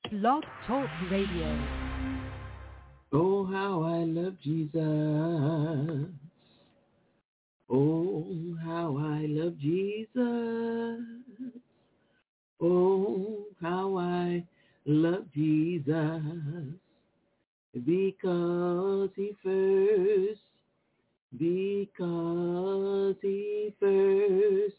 Blog Talk Radio. Oh, how I love Jesus. Oh, how I love Jesus. Oh, how I love Jesus. Because he first, because he first,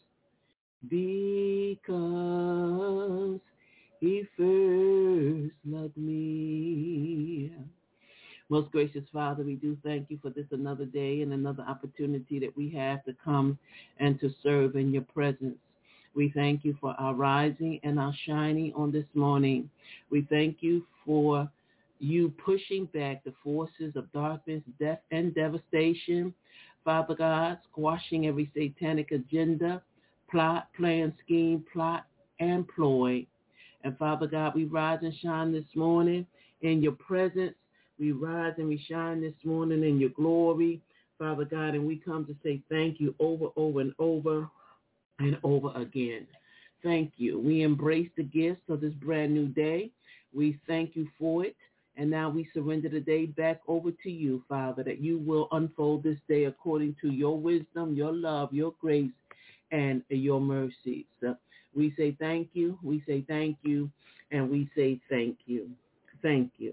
because he first loved me. Most gracious Father, we do thank you for this another day and another opportunity that we have to come and to serve in your presence. We thank you for our rising and our shining on this morning. We thank you for you pushing back the forces of darkness, death, and devastation. Father God, squashing every satanic agenda, plot, plan, scheme, plot, and ploy. And Father God, we rise and shine this morning in your presence. We rise and we shine this morning in your glory, Father God, and we come to say thank you over and over and over again. Thank you. We embrace the gifts of this brand new day. We thank you for it. And now we surrender the day back over to you, Father, that you will unfold this day according to your wisdom, your love, your grace, and your mercies. We say thank you, we say thank you, and we say thank you. Thank you.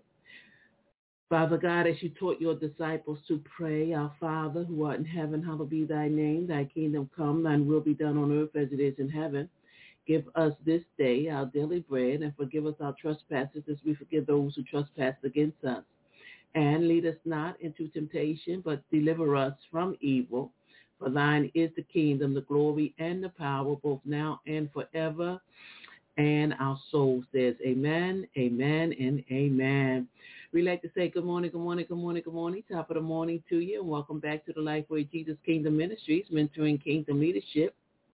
Father God, as you taught your disciples to pray, our Father who art in heaven, hallowed be thy name, thy kingdom come, thine will be done on earth as it is in heaven. Give us this day our daily bread, and forgive us our trespasses as we forgive those who trespass against us. And lead us not into temptation, but deliver us from evil. For thine is the kingdom, the glory, and the power, both now and forever. And our soul says amen, amen, and amen. We like to say good morning, good morning, good morning, good morning. Top of the morning to you, and welcome back to the Lifeway Jesus Kingdom Ministries, mentoring kingdom leadership,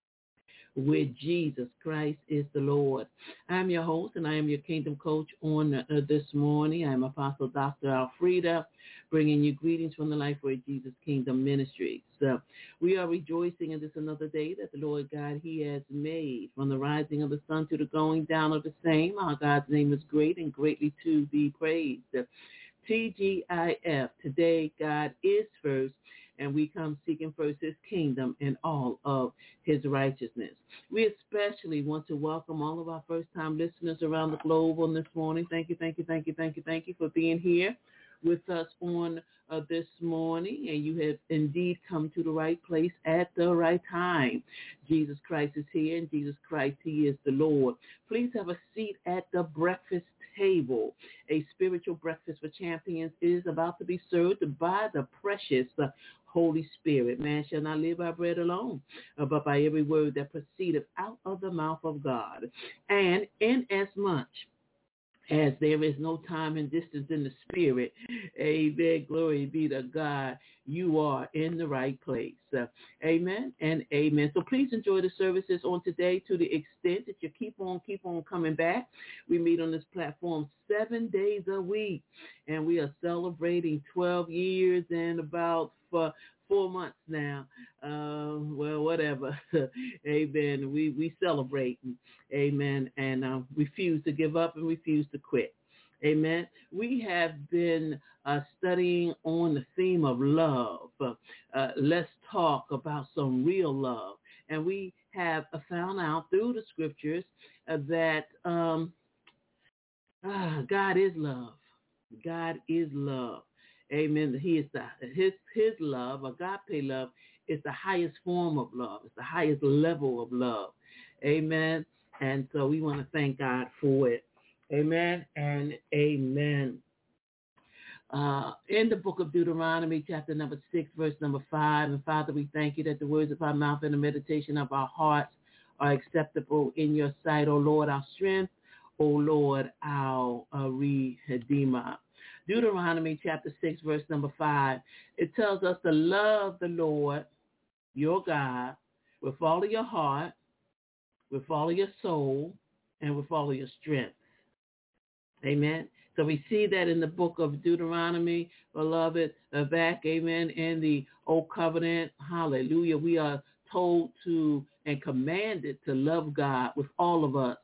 where Jesus Christ is the Lord. I'm your host, and I am your kingdom coach on this morning. I'm Apostle Dr. Alfreda, bringing you greetings from the Lifeway Jesus Kingdom Ministries. We are rejoicing in this another day that the Lord God, he has made. From the rising of the sun to the going down of the same, our God's name is great and greatly to be praised. TGIF, today God is first, and we come seeking first his kingdom and all of his righteousness. We especially want to welcome all of our first-time listeners around the globe on this morning. Thank you, thank you, thank you, thank you, thank you for being here with us on this morning, and you have indeed come to the right place at the right time. Jesus Christ is here, and Jesus Christ, he is the Lord. Please have a seat at the breakfast table. A spiritual breakfast for champions is about to be served by the precious Holy Spirit. Man shall not live by bread alone, but by every word that proceedeth out of the mouth of God. And inasmuch as there is no time and distance in the spirit, amen, glory be to God, you are in the right place. Amen and amen. So please enjoy the services on today to the extent that you keep on coming back. We meet on this platform 7 days a week, and we are celebrating 12 years and about 4 months now. Well, whatever. Amen. We celebrate. Amen. And refuse to give up and refuse to quit. Amen. We have been studying on the theme of love. Let's talk about some real love. And we have found out through the scriptures that God is love. God is love. Amen. He is his love, agape love, is the highest form of love. It's the highest level of love. Amen. And so we want to thank God for it. Amen and amen. In the book of Deuteronomy, chapter number 6, verse number 5, and Father, we thank you that the words of our mouth and the meditation of our hearts are acceptable in your sight, O Lord, our strength, O Lord, our Redeemer. Deuteronomy chapter 6, verse number 5, it tells us to love the Lord, your God, with all of your heart, with all of your soul, and with all of your strength. Amen. So we see that in the book of Deuteronomy, beloved, back, amen, in the Old Covenant, hallelujah. We are told to and commanded to love God with all of us,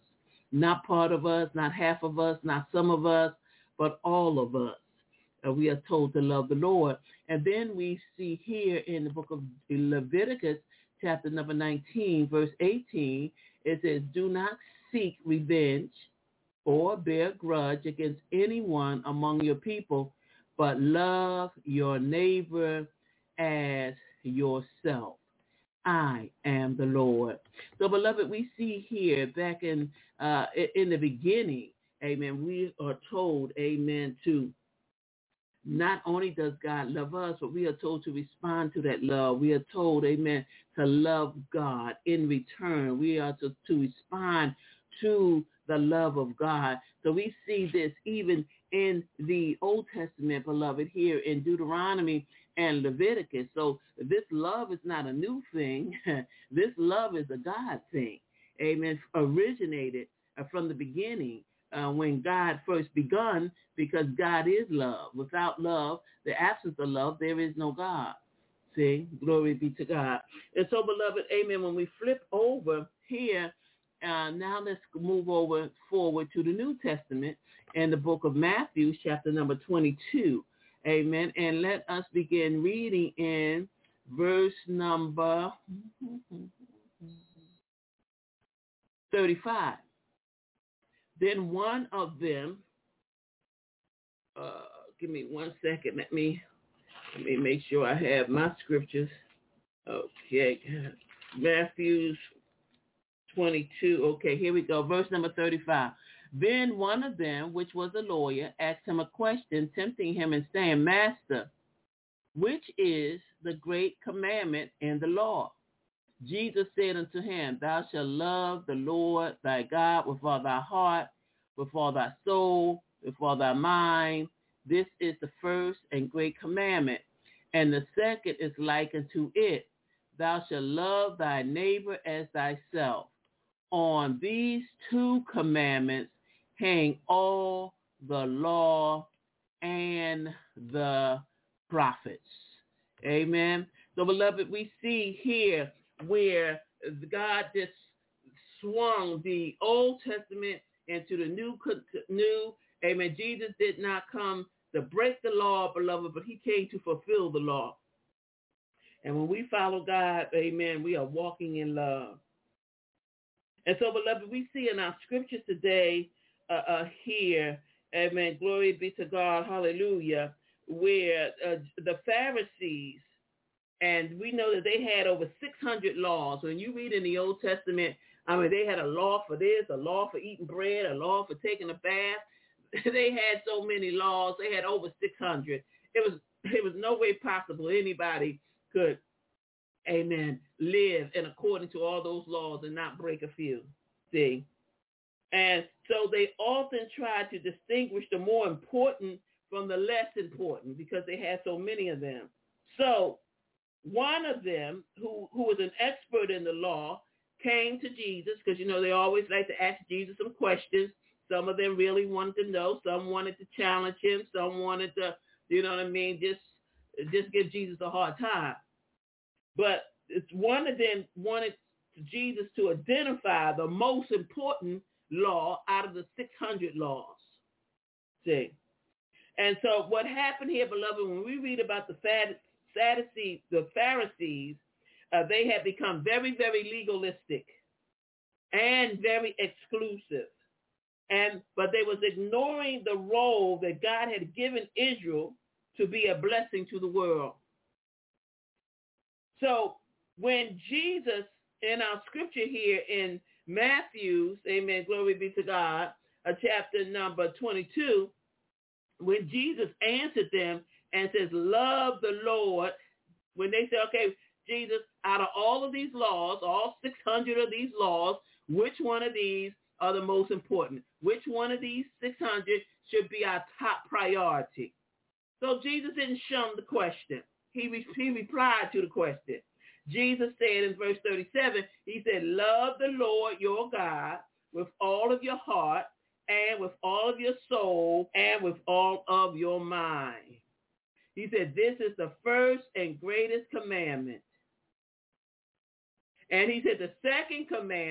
not part of us, not half of us, not some of us, but all of us. We are told to love the Lord. And then we see here in the book of Leviticus, chapter number 19, verse 18, it says, do not seek revenge or bear grudge against anyone among your people, but love your neighbor as yourself. I am the Lord. So, beloved, we see here back in the beginning, amen, we are told, amen, to not only does God love us, but we are told to respond to that love. We are told, amen, to love God in return. We are to respond to the love of God. So we see this even in the Old Testament, beloved, here in Deuteronomy and Leviticus. So this love is not a new thing. This love is a God thing. Amen. Originated from the beginning. When God first begun, because God is love. Without love, the absence of love, there is no God. See, glory be to God. And so, beloved, amen, when we flip over here, now let's move forward to the New Testament in the book of Matthew, chapter number 22. Amen. And let us begin reading in verse number 35. Then one of them, give me 1 second. Let me make sure I have my scriptures. Okay, Matthew 22. Okay, here we go. Verse number 35. Then one of them, which was a lawyer, asked him a question, tempting him and saying, Master, which is the great commandment in the law? Jesus said unto him, Thou shalt love the Lord thy God with all thy heart, with all thy soul, with all thy mind. This is the first and great commandment. And the second is like unto it. Thou shalt love thy neighbor as thyself. On these two commandments hang all the law and the prophets. Amen. So, beloved, we see here where God just swung the Old Testament into the new. Amen. Jesus did not come to break the law, beloved, but he came to fulfill the law. And when we follow God, amen, we are walking in love. And so, beloved, we see in our scriptures today here, amen, glory be to God, hallelujah, where the Pharisees, and we know that they had over 600 laws. When you read in the Old Testament, I mean, they had a law for this, a law for eating bread, a law for taking a bath. They had so many laws. They had over 600. It was no way possible anybody could, amen, live in according to all those laws and not break a few. See? And so they often try to distinguish the more important from the less important because they had so many of them. So one of them, who was an expert in the law, came to Jesus because, they always like to ask Jesus some questions. Some of them really wanted to know. Some wanted to challenge him. Some wanted to, just give Jesus a hard time. But it's one of them wanted Jesus to identify the most important law out of the 600 laws. See? And so what happened here, beloved, when we read about the Pharisees, they had become very, very legalistic and very exclusive. But they was ignoring the role that God had given Israel to be a blessing to the world. So when Jesus, in our scripture here in Matthew, amen, glory be to God, chapter number 22, when Jesus answered them and says, love the Lord, when they say, okay, Jesus, out of all of these laws, all 600 of these laws, which one of these are the most important? Which one of these 600 should be our top priority? So Jesus didn't shun the question. He replied to the question. Jesus said in verse 37, he said, love the Lord your God with all of your heart and with all of your soul and with all of your mind. He said, this is the first and greatest commandment. And he said the second commandment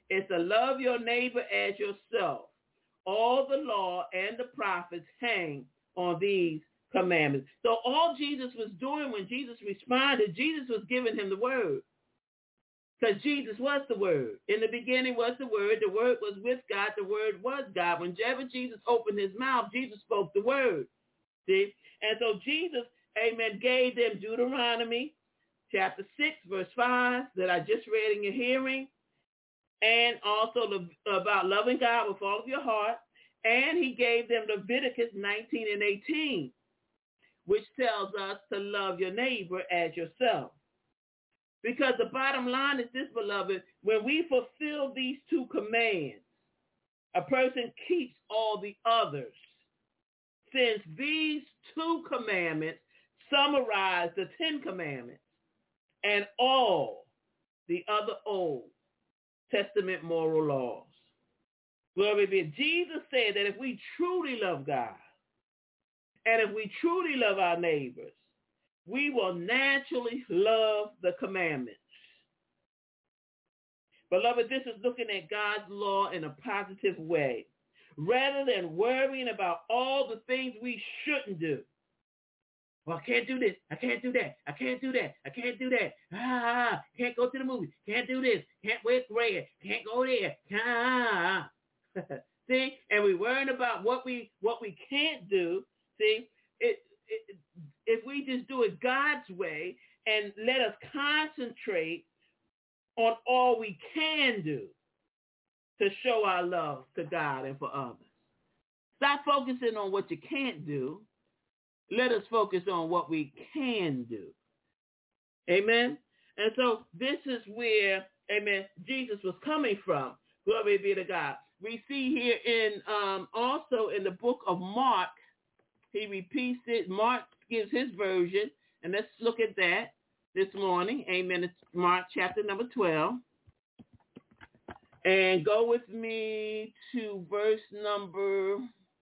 It's to love your neighbor as yourself. All the law and the prophets hang on these commandments. So all Jesus was doing when Jesus responded, Jesus was giving him the word. Because Jesus was the word. In the beginning was the word was with God, the word was God. Whenever Jesus opened his mouth, Jesus spoke the word. See? And so Jesus, amen, gave them Deuteronomy chapter 6, verse 5 that I just read in your hearing, and also about loving God with all of your heart. And he gave them Leviticus 19 and 18, which tells us to love your neighbor as yourself. Because the bottom line is this, beloved, when we fulfill these two commands, a person keeps all the others. Since these two commandments summarize the 10 commandments and all the other Old Testament moral laws. Glory be. Jesus said that if we truly love God and if we truly love our neighbors, we will naturally love the commandments. Beloved, this is looking at God's law in a positive way, rather than worrying about all the things we shouldn't do. Well, I can't do this. I can't do that. I can't do that. I can't do that. Can't go to the movie. Can't do this. Can't wear red. Can't go there. See, and we're worrying about what we can't do. See, if we just do it God's way and let us concentrate on all we can do to show our love to God and for others. Stop focusing on what you can't do. Let us focus on what we can do. Amen? And so this is where, amen, Jesus was coming from. Glory be to God. We see here in also in the book of Mark, he repeats it. Mark gives his version, and let's look at that this morning. Amen. It's Mark chapter number 12. And go with me to verse number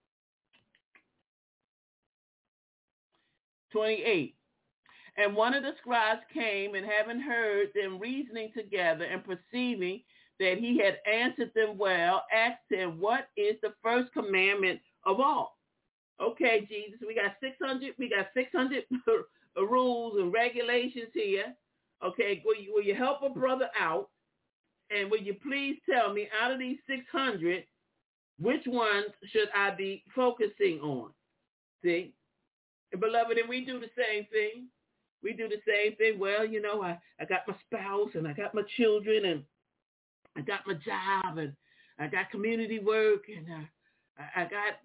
28. And one of the scribes came, and having heard them reasoning together and perceiving that he had answered them well, asked him, what is the first commandment of all? Okay, Jesus, we got 600 rules and regulations here. Okay, will you help a brother out? And will you please tell me, out of these 600, which ones should I be focusing on? See? And beloved, and we do the same thing. We do the same thing. Well, you know, I got my spouse, and I got my children, and I got my job, and I got community work, and I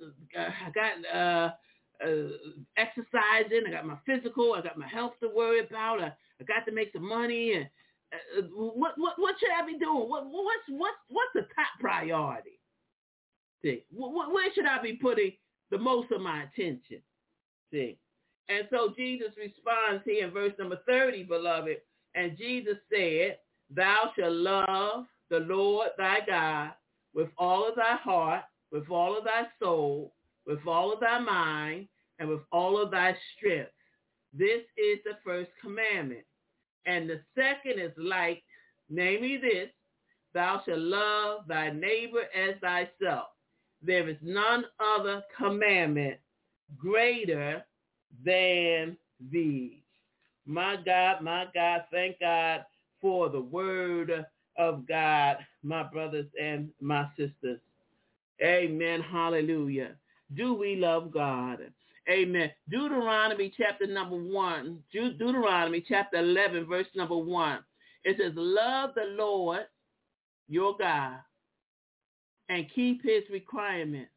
got exercising. I got my physical. I got my health to worry about. I got to make some money. And what should I be doing? What's the top priority? See, where should I be putting the most of my attention? See, and so Jesus responds here in verse number 30, beloved. And Jesus said, "Thou shalt love the Lord thy God with all of thy heart, with all of thy soul, with all of thy mind, and with all of thy strength. This is the first commandment. And the second is like, namely this, thou shalt love thy neighbor as thyself. There is none other commandment greater than these." My God, thank God for the word of God, my brothers and my sisters. Amen. Hallelujah. Do we love God? Amen. Deuteronomy chapter number 1, Deuteronomy chapter 11, verse number 1. It says, love the Lord your God and keep his requirements,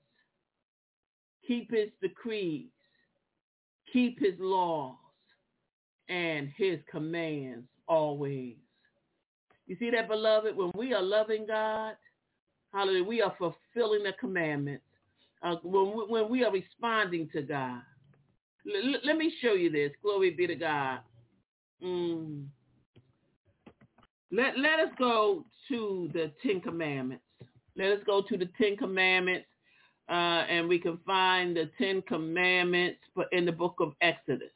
keep his decrees, keep his laws and his commands always. You see that, beloved? When we are loving God, hallelujah, we are fulfilling the commandments. When we are responding to God. Let me show you this. Glory be to God. Let us go to the 10 Commandments. Let us go to the 10 Commandments, and we can find the 10 Commandments in the book of Exodus.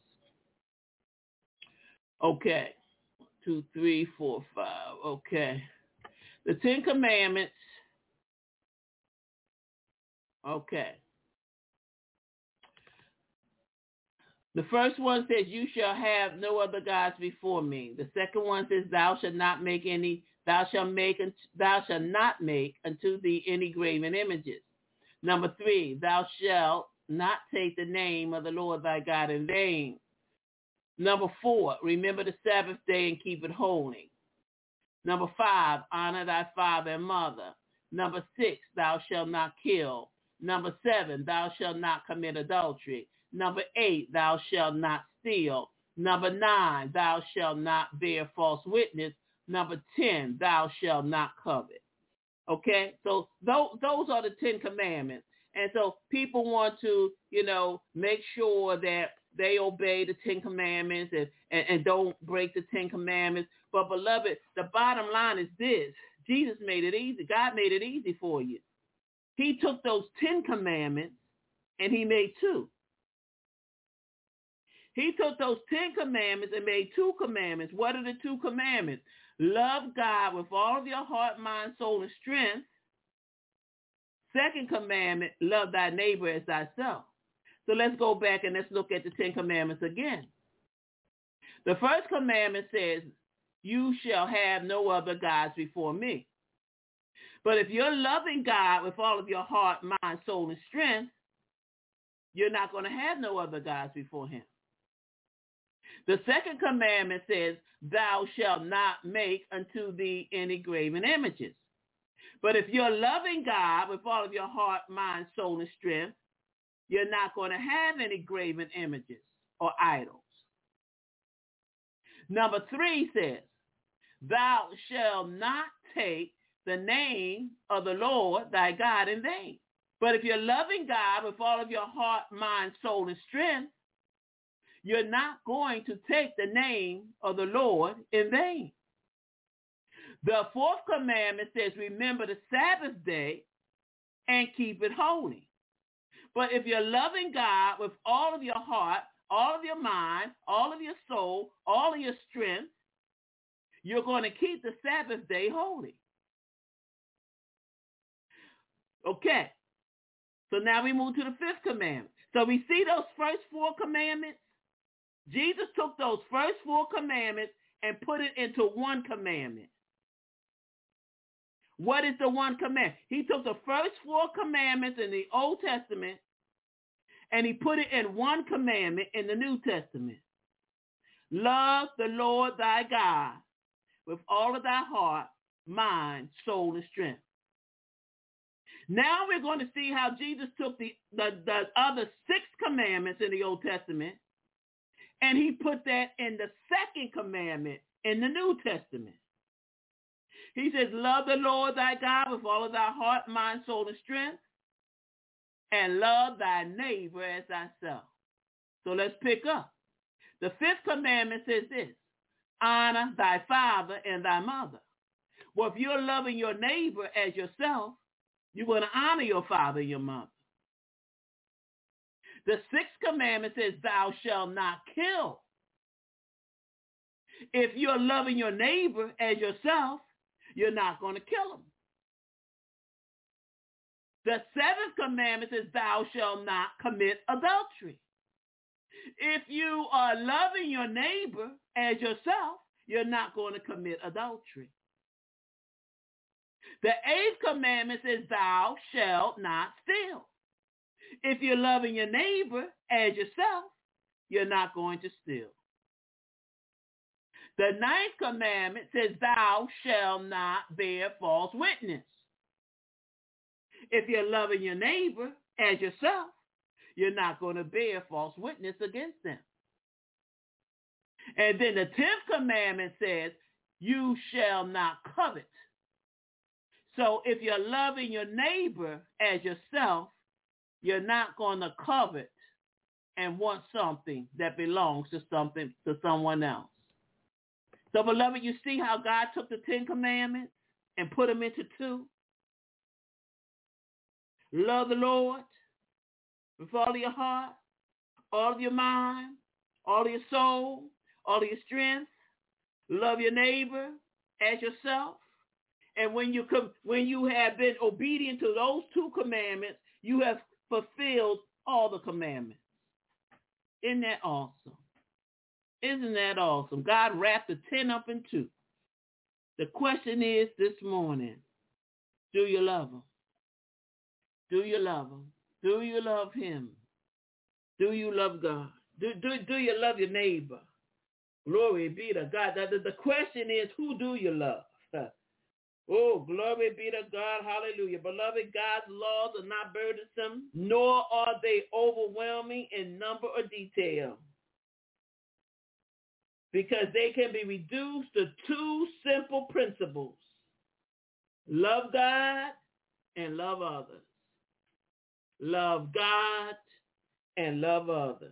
Okay. 2, 3, 4, 5. Okay. The Ten Commandments. Okay. The first one says, you shall have no other gods before me. The second one says, thou shalt not make unto thee any graven images. Number 3, thou shalt not take the name of the Lord thy God in vain. Number 4, remember the Sabbath day and keep it holy. Number 5, honor thy father and mother. Number 6, thou shalt not kill. Number 7, thou shalt not commit adultery. Number 8, thou shalt not steal. Number 9, thou shalt not bear false witness. Number 10, thou shalt not covet. Okay, so those are the 10 commandments. And so people want to, make sure that they obey the 10 commandments and don't break the 10 commandments. But beloved, the bottom line is this. Jesus made it easy. God made it easy for you. He took those 10 commandments and he made 2. He took those 10 commandments and made 2 commandments. What are the 2 commandments? Love God with all of your heart, mind, soul, and strength. Second commandment, love thy neighbor as thyself. So let's go back and let's look at the 10 commandments again. The first commandment says, you shall have no other gods before me. But if you're loving God with all of your heart, mind, soul, and strength, you're not going to have no other gods before him. The second commandment says, thou shalt not make unto thee any graven images. But if you're loving God with all of your heart, mind, soul, and strength, you're not going to have any graven images or idols. Number 3 says, thou shalt not take the name of the Lord thy God in vain. But if you're loving God with all of your heart, mind, soul, and strength, you're not going to take the name of the Lord in vain. The fourth commandment says, remember the Sabbath day and keep it holy. But if you're loving God with all of your heart, all of your mind, all of your soul, all of your strength, you're going to keep the Sabbath day holy. Okay. So now we move to the 5th commandment. So we see those first 4 commandments. Jesus took those first 4 commandments and put it into one commandment. What is the one commandment? He took the first 4 commandments in the Old Testament and he put it in one commandment in the New Testament. Love the Lord thy God with all of thy heart, mind, soul, and strength. Now we're going to see how Jesus took the other 6 commandments in the Old Testament and he put that in the second commandment in the New Testament. He says, love the Lord thy God with all of thy heart, mind, soul, and strength, and love thy neighbor as thyself. So let's pick up. The 5th commandment says this, honor thy father and thy mother. Well, if you're loving your neighbor as yourself, you're going to honor your father and your mother. The 6th commandment says, thou shalt not kill. If you're loving your neighbor as yourself, you're not going to kill him. The 7th commandment says, thou shalt not commit adultery. If you are loving your neighbor as yourself, you're not going to commit adultery. The 8th commandment says, thou shalt not steal. If you're loving your neighbor as yourself, you're not going to steal. The 9th commandment says, thou shalt not bear false witness. If you're loving your neighbor as yourself, you're not going to bear false witness against them. And then the 10th commandment says, you shall not covet. So if you're loving your neighbor as yourself, you're not going to covet and want something that belongs to someone else. So, beloved, you see how God took the 10 commandments and put them into 2? Love the Lord with all of your heart, all of your mind, all of your soul, all of your strength. Love your neighbor as yourself. And when you have been obedient to those 2 commandments, you have fulfilled all the commandments. Isn't that awesome? Isn't that awesome? God wrapped the 10 up in 2. The question is this morning, do you love him? Do you love him? Do you love him? Do you love God? Do you love your neighbor? Glory be to God. The question is, who do you love? Oh, glory be to God. Hallelujah. Beloved, God's laws are not burdensome, nor are they overwhelming in number or detail, because they can be reduced to 2 simple principles: love God and love others. Love God and love others.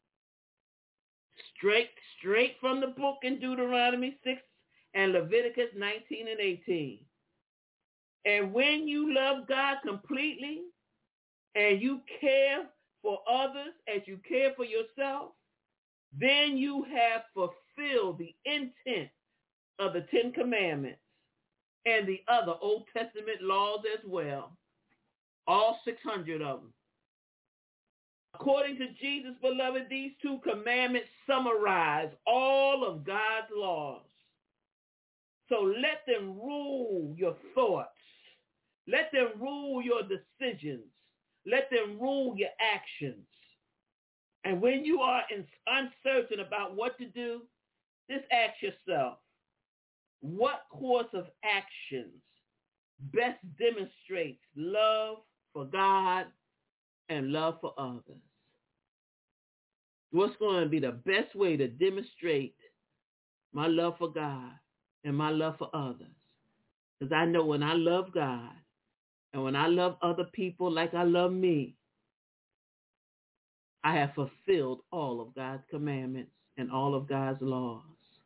Straight from the book in Deuteronomy 6 and Leviticus 19 and 18. And when you love God completely and you care for others as you care for yourself, then you have fulfilled the intent of the 10 Commandments and the other Old Testament laws as well, all 600 of them. According to Jesus, beloved, these 2 commandments summarize all of God's laws. So let them rule your thoughts. Let them rule your decisions. Let them rule your actions. And when you are uncertain about what to do, just ask yourself, what course of actions best demonstrates love for God and love for others? What's going to be the best way to demonstrate my love for God and my love for others? Because I know when I love God and when I love other people like I love me, I have fulfilled all of God's commandments and all of God's laws.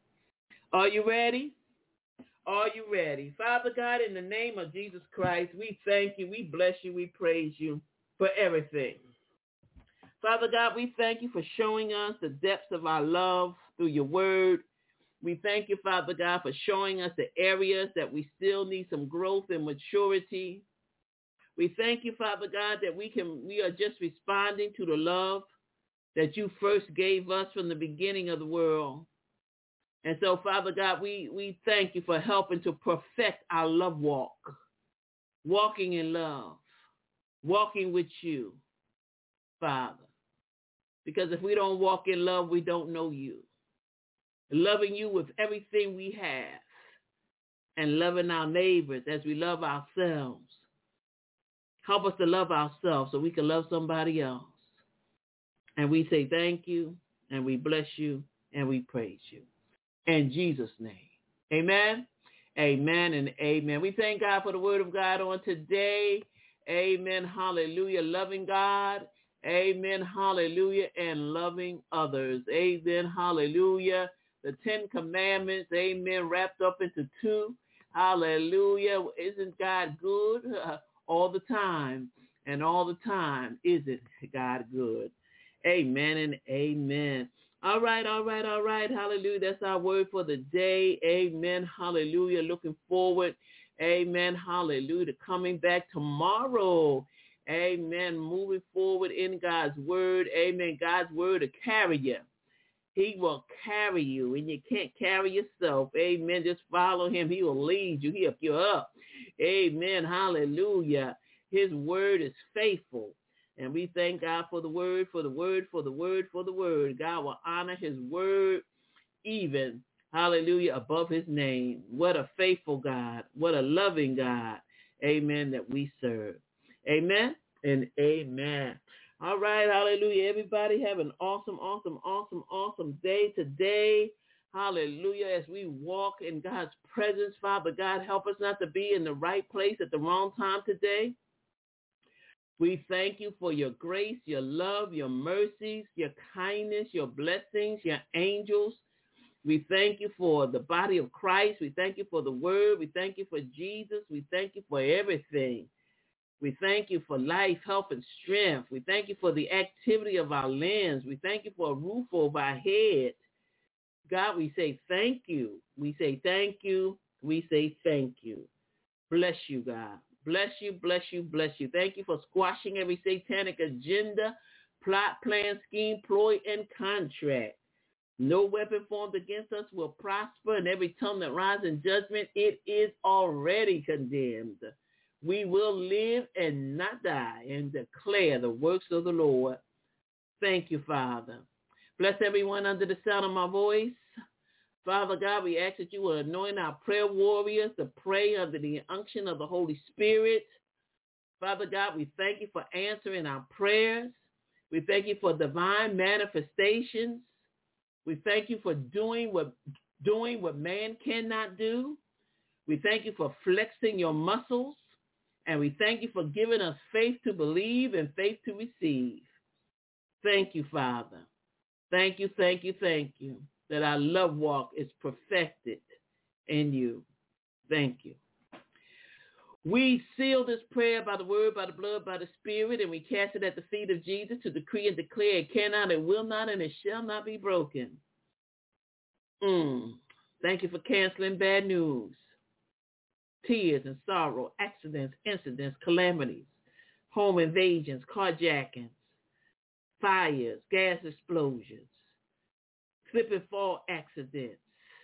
Are you ready? Are you ready? Father God, in the name of Jesus Christ, we thank you, we bless you, we praise you for everything. Father God, we thank you for showing us the depths of our love through your word. We thank you, Father God, for showing us the areas that we still need some growth and maturity. We thank you, Father God, that we are just responding to the love that you first gave us from the beginning of the world. And so, Father God, we thank you for helping to perfect our love walk, walking in love, walking with you, Father. Because if we don't walk in love, we don't know you. Loving you with everything we have and loving our neighbors as we love ourselves. Help us to love ourselves so we can love somebody else. And we say thank you, and we bless you, and we praise you. In Jesus' name, amen, amen, and amen. We thank God for the word of God on today. Amen, hallelujah, loving God. Amen, hallelujah, and loving others. Amen, hallelujah. The 10 Commandments, amen, wrapped up into 2. Hallelujah. Isn't God good? All the time. And all the time, isn't God good? Amen and amen. All right. Hallelujah. That's our word for the day. Amen. Hallelujah. Looking forward. Amen. Hallelujah. To coming back tomorrow. Amen. Moving forward in God's word. Amen. God's word will carry you. He will carry you, and you can't carry yourself. Amen. Just follow him. He will lead you. He'll lift you up. Amen. Hallelujah. His word is faithful. And we thank God for the word, for the word, for the word, for the word. God will honor his word even, hallelujah, above his name. What a faithful God. What a loving God. Amen, that we serve. Amen and amen. All right, hallelujah. Everybody have an awesome day today. Hallelujah. As we walk in God's presence, Father God, help us not to be in the right place at the wrong time today. We thank you for your grace, your love, your mercies, your kindness, your blessings, your angels. We thank you for the body of Christ. We thank you for the word. We thank you for Jesus. We thank you for everything. We thank you for life, health, and strength. We thank you for the activity of our limbs. We thank you for a roof over our head. God, we say thank you. We say thank you. We say thank you. Bless you, God. Bless you, bless you, bless you. Thank you for squashing every satanic agenda, plot, plan, scheme, ploy, and contract. No weapon formed against us will prosper, and every tongue that rises in judgment, it is already condemned. We will live and not die and declare the works of the Lord. Thank you, Father. Bless everyone under the sound of my voice. Father God, we ask that you will anoint our prayer warriors to pray under the unction of the Holy Spirit. Father God, we thank you for answering our prayers. We thank you for divine manifestations. We thank you for doing what man cannot do. We thank you for flexing your muscles. And we thank you for giving us faith to believe and faith to receive. Thank you, Father. Thank you, thank you, thank you, that our love walk is perfected in you. Thank you. We seal this prayer by the word, by the blood, by the spirit, and we cast it at the feet of Jesus to decree and declare it cannot, it will not, and it shall not be broken. Thank you for canceling bad news, tears and sorrow, accidents, incidents, calamities, home invasions, carjackings, fires, gas explosions, slip and fall accidents,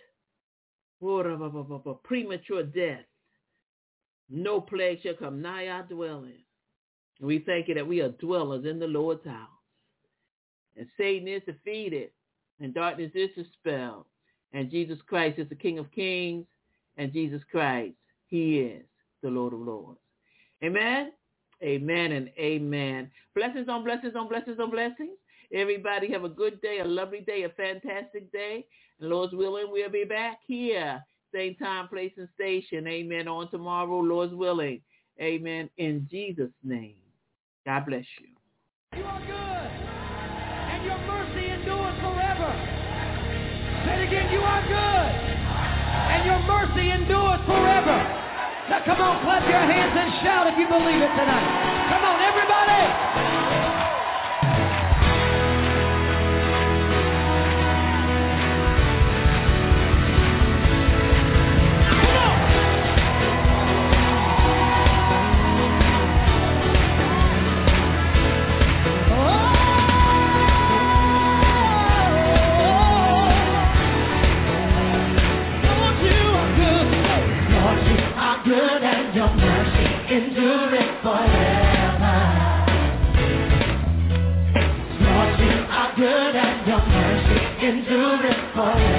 premature death. No plague shall come nigh our dwelling. We thank you that we are dwellers in the Lord's house. And Satan is defeated, and darkness is dispelled. And Jesus Christ is the King of kings, and Jesus Christ, he is the Lord of lords. Amen, amen, and amen. Blessings on blessings on blessings on blessings. Everybody have a good day, a lovely day, a fantastic day. And Lord's willing, we'll be back here. Same time, place, and station. Amen. On tomorrow, Lord's willing. Amen. In Jesus' name. God bless you. You are good, and your mercy endures forever. Say it again, you are good, and your mercy endures forever. Now come on, clap your hands and shout if you believe it tonight. Come on, everybody. Good and your mercy endureth forever. Lord, you are good and your mercy endureth forever.